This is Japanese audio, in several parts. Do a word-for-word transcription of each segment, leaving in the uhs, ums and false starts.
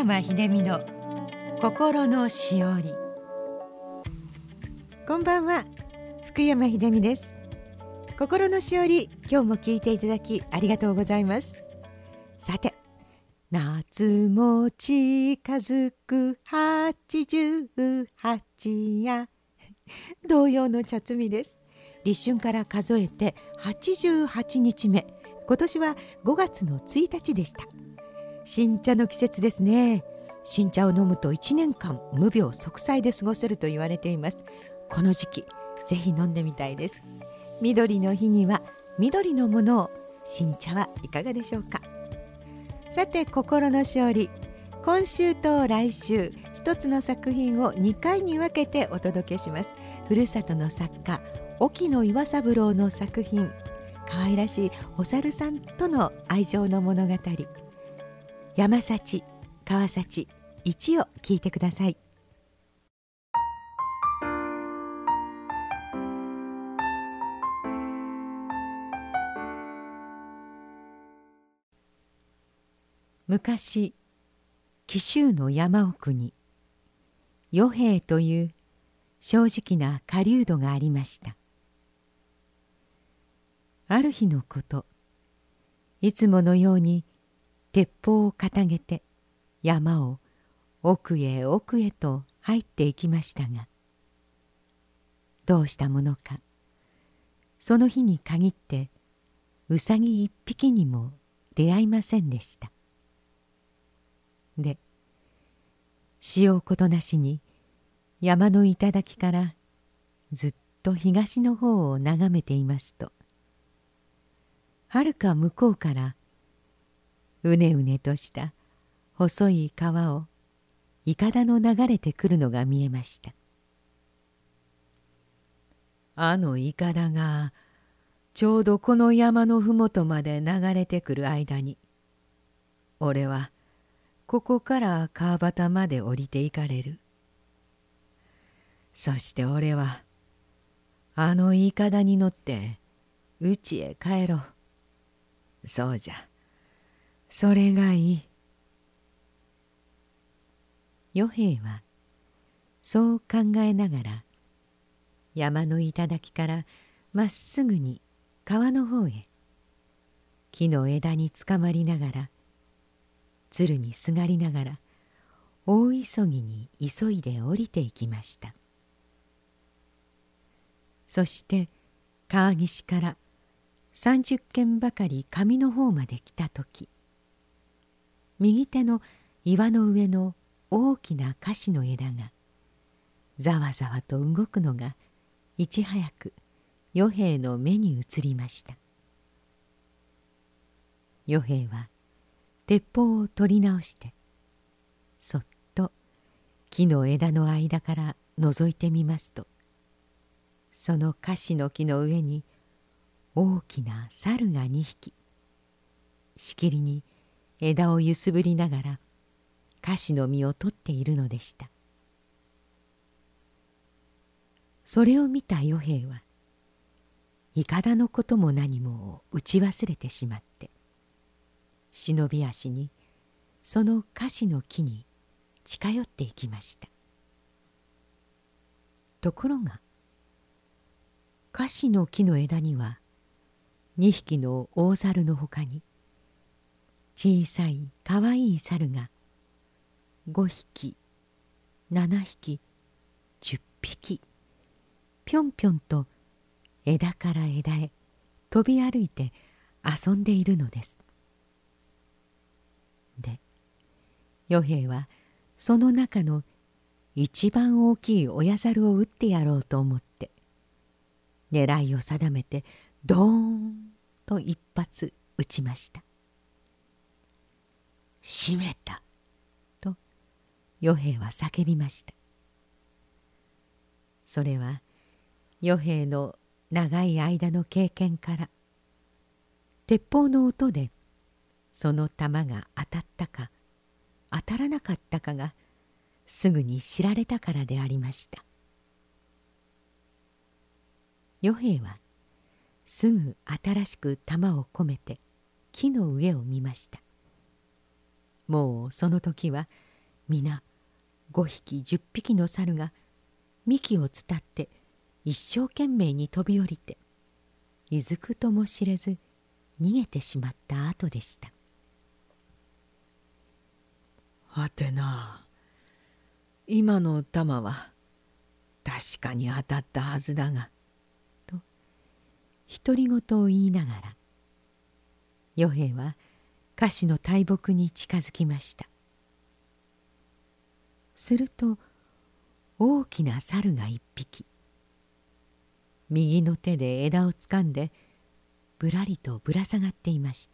山秀美の心のしおり。こんばんは、福山秀美です。心のしおり、今日も聞いていただきありがとうございます。さて、夏も近づくはちじゅうはち夜同様の茶摘みです。立春から数えてはちじゅうはちにちめ、今年はごがつのついたちでした。新茶の季節ですね。新茶を飲むといちねんかん無病息災で過ごせると言われています。この時期ぜひ飲んでみたいです。緑の日には緑のものを。新茶はいかがでしょうか。さて、心のしおり、今週と来週一つの作品をにかいに分けてお届けします。ふるさとの作家沖野岩三郎の作品、可愛らしいお猿さんとの愛情の物語、山幸川幸一を聞いてください。昔、紀州の山奥に与兵衛という正直な狩人がありました。ある日のこと、いつものように鉄砲を掲げて山を奥へ奥へと入っていきましたが、どうしたものか、その日に限ってうさぎ一匹にも出会いませんでした。で、しようことなしに山の頂からずっと東の方を眺めていますと、はるか向こうからうねうねとした細い川をいかだの流れてくるのが見えました。あのいかだがちょうどこの山のふもとまで流れてくる間に、俺はここから川端まで降りていかれる。そして俺はあのいかだに乗ってうちへ帰ろう。そうじゃ、それがいい。与兵衛はそう考えながら山の頂からまっすぐに川の方へ、木の枝につかまりながら、鶴にすがりながら大急ぎに急いで降りていきました。そして川岸からさんじゅっけんばかり上の方まで来たとき、右手の岩の上の大きな樫の枝がざわざわと動くのがいち早く与兵衛の目に映りました。与兵衛は鉄砲を取り直してそっと木の枝の間から覗いてみますと、その樫の木の上に大きな猿がにひき、しきりに枝を揺すぶりながら樫の実を取っているのでした。それを見た与兵衛はいかだのことも何も打ち忘れてしまって、忍び足にその樫の木に近寄っていきました。ところが樫の木の枝にはにひきの大猿のほかに小さいかわいい猿がごひきななひきじゅっぴきぴょんぴょんと枝から枝へ飛び歩いて遊んでいるのです。で、与兵衛はその中の一番大きい親猿を撃ってやろうと思って狙いを定めてドーンと一発撃ちました。しめたと与兵衛は叫びました。それは与兵衛の長い間の経験から、鉄砲の音でその弾が当たったか当たらなかったかがすぐに知られたからでありました。与兵衛はすぐ新しく弾を込めて木の上を見ました。もうその時は皆ごひきじゅっぴきの猿が幹を伝って一生懸命に飛び降りて、いずくとも知れず逃げてしまった後でした。 はてな、今の玉は確かに当たったはずだが、 と独り言を言いながら、与兵衛は菓子の大木に近づきました。すると大きな猿が一匹、右の手で枝をつかんでぶらりとぶら下がっていました。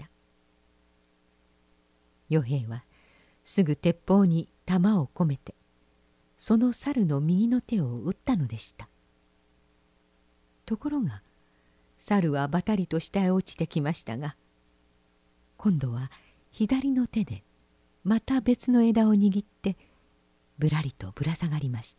与兵衛はすぐ鉄砲に弾を込めて、その猿の右の手を撃ったのでした。ところが猿はばたりと下へ落ちてきましたが、今度は左の手でまた別の枝を握ってぶらりとぶら下がりました。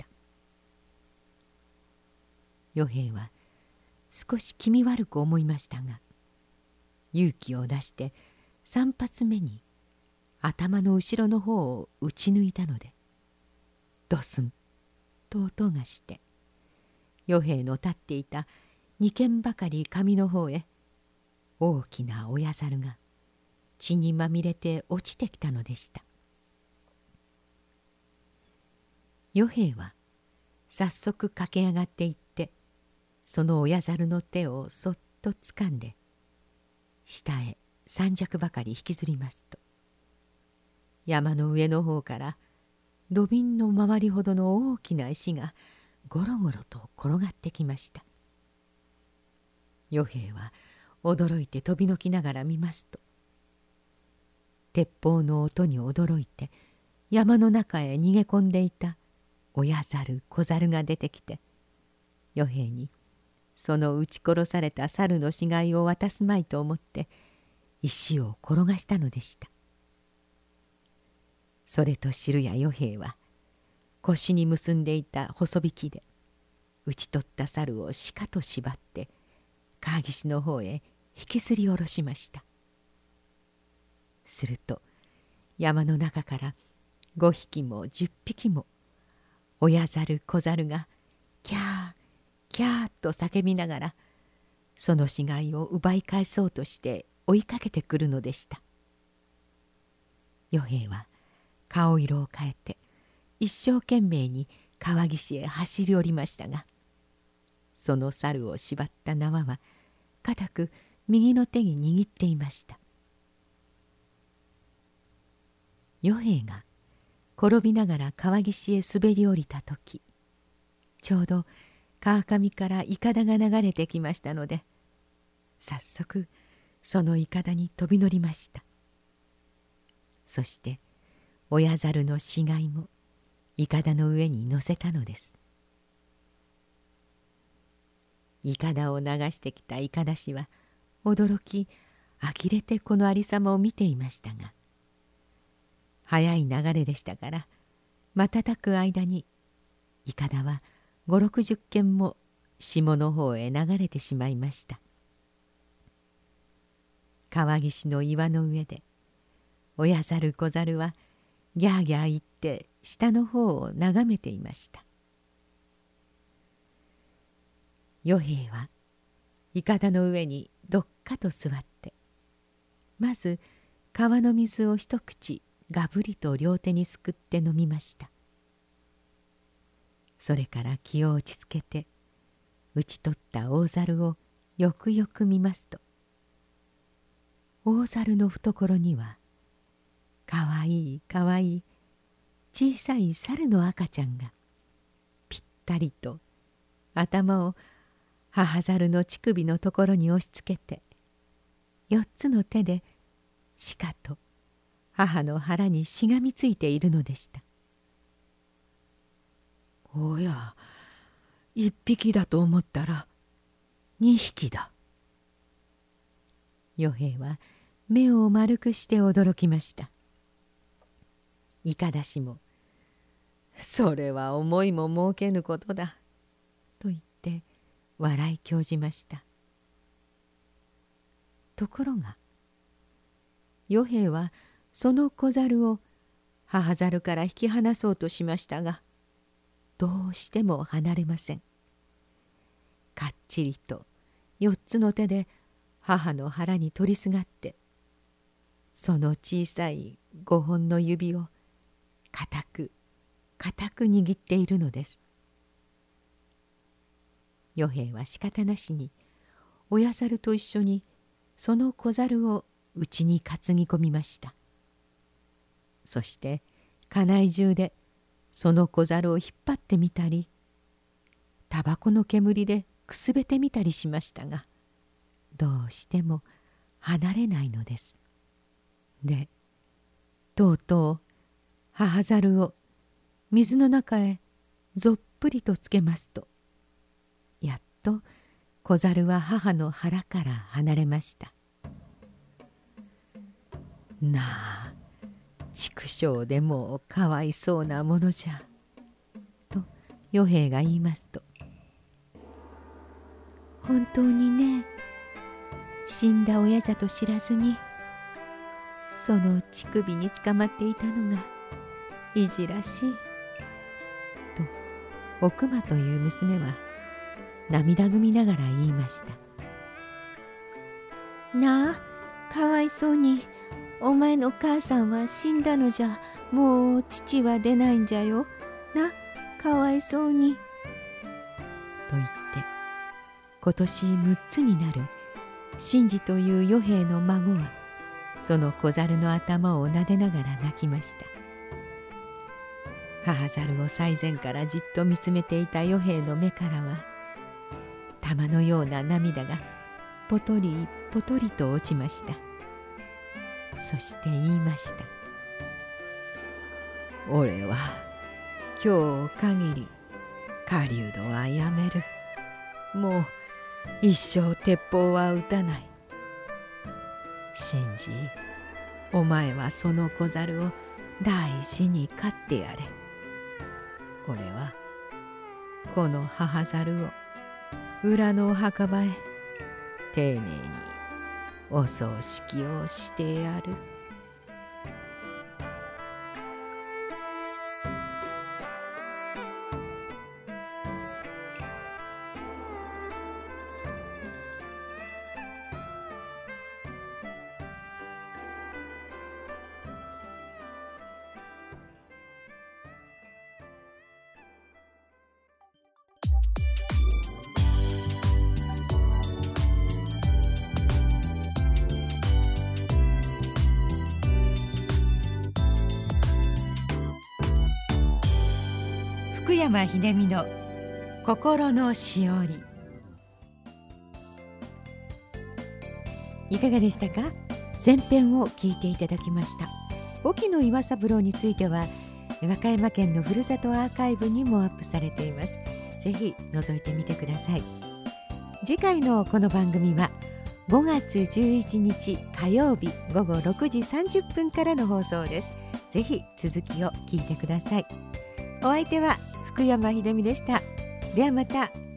与兵衛は少し気味悪く思いましたが、勇気を出して三発目に頭の後ろの方を撃ち抜いたので、ドスンと音がして、与兵衛の立っていた二軒ばかり上の方へ大きな親猿が血にまみれて落ちてきたのでした。与兵衛は早速駆け上がっていって、その親猿の手をそっとつかんで下へ三尺ばかり引きずりますと、山の上の方から土瓶の周りほどの大きな石がゴロゴロと転がってきました。与兵衛は驚いて飛びのきながら見ますと、鉄砲の音に驚いて山の中へ逃げ込んでいた親猿子猿が出てきて、与兵衛にその撃ち殺された猿の死骸を渡すまいと思って石を転がしたのでした。それと知るや与兵衛は腰に結んでいた細引きで討ち取った猿をしかと縛って川岸の方へ引きずり下ろしました。すると山の中からごひきもじゅっぴきも親猿子猿がキャーキャーと叫びながらその死骸を奪い返そうとして追いかけてくるのでした。与兵衛は顔色を変えて一生懸命に川岸へ走り降りましたが、その猿を縛った縄は固く右の手に握っていました。与兵衛が転びながら川岸へ滑り降りた時、ちょうど川上からいかだが流れてきましたので、早速そのいかだに飛び乗りました。そして親猿の死骸もいかだの上に乗せたのです。いかだを流してきたいかだ師は驚き呆れてこのありさまを見ていましたが、速い流れでしたから瞬く間にいかだは五六十軒も下の方へ流れてしまいました。川岸の岩の上で親猿子猿はギャーギャー言って下の方を眺めていました。与兵衛はいかだの上にどっかと座って、まず川の水を一口がぶりと両手にすくって飲みました。それから気を落ち着けて討ち取った大猿をよくよく見ますと、大猿の懐にはかわいいかわいい小さい猿の赤ちゃんがぴったりと頭を母猿の乳首のところに押しつけて、四つの手でしかと母の腹にしがみついているのでした。 おや、一匹だと思ったら二匹だ。 与兵衛は目を丸くして驚きました。いかだしも「それは思いも設けぬことだ」と言って笑い興じました。ところが与兵衛はその子猿を母猿から引き離そうとしましたが、どうしても離れません。かっちりと四つの手で母の腹に取りすがって、その小さい五本の指を固く固く握っているのです。与兵衛は仕方なしに親猿と一緒にその子猿をうちに担ぎ込みました。そして家内中でその子猿を引っ張ってみたり、タバコの煙でくすべてみたりしましたが、どうしても離れないのです。で、とうとう母猿を水の中へぞっぷりとつけますと、やっと子猿は母の腹から離れました。なあ、畜生でもかわいそうなものじゃ、と与兵衛が言いますと、 本当にね、死んだ親じゃと知らずにその乳首につかまっていたのがいじらしい、 とおくまという娘は涙ぐみながら言いました。 なあ、かわいそうに、お前の母さんは死んだのじゃ、もう父は出ないんじゃよ。な、かわいそうに。 と言って、今年むっつになる真治という与兵衛の孫は、その子猿の頭を撫でながら泣きました。母猿を最前からじっと見つめていた与兵衛の目からは、玉のような涙がぽとりぽとりと落ちました。そして言いました。俺は今日限り狩人はやめる。もう一生鉄砲は撃たない。真治、お前はその子猿を大事に飼ってやれ。俺はこの母猿を裏のお墓場へ丁寧にお葬式をしてやる。 福山秀美の心のしおり、いかがでしたか？前編を聞いていただきました。沖野岩三郎については和歌山県のふるさとアーカイブにもアップされています。ぜひ覗いてみてください。次回のこの番組はごがつじゅういちにち火曜日ごごろくじさんじゅっぷんからの放送です。ぜひ続きを聞いてください。お相手は福山秀美でした。ではまた。